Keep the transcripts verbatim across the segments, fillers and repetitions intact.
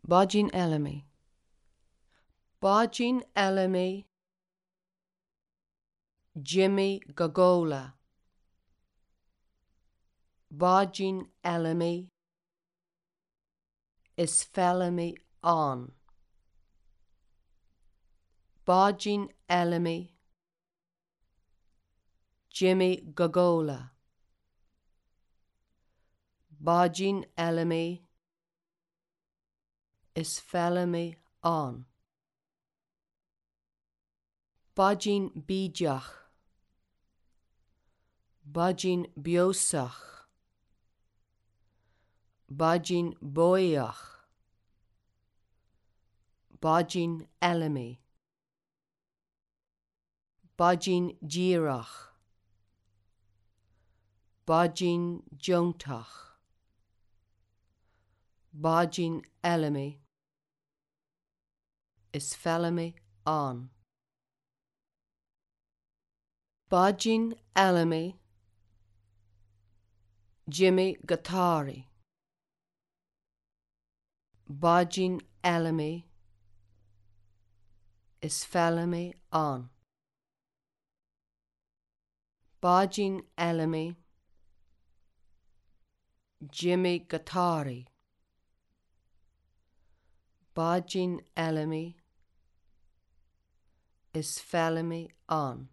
Bajin Elemi. Bajin Elemi. Jimmy Gagola. Bajin Elemi. Isfelemi on. Bajin Elemi. Jimmy Gagola. Bajin Elemi. Isfelemi on. Bajin Bijach. Bajin Biosach. Bajin Boyach. Bajin Elemi. Bajin Jirach. Bajin Jontach. Bajin Elemi. Isfelemi on. Bajin Elemi. Jimmy Gatari. Bajin Elemi. Isfelemi on. Bajin Elemi. Jimmy Gatari. Bajin Elemi. Isfelemi on.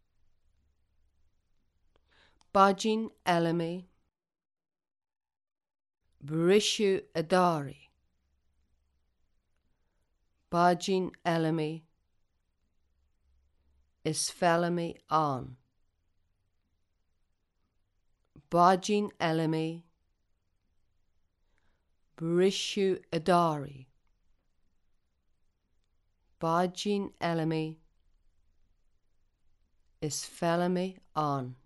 Bajin Elemi. Brishu Adari. Bajin Elemi. Isfelemi on. Bajin Elemi. Brishu Adari. Bajin Elemi. Isfelemi on.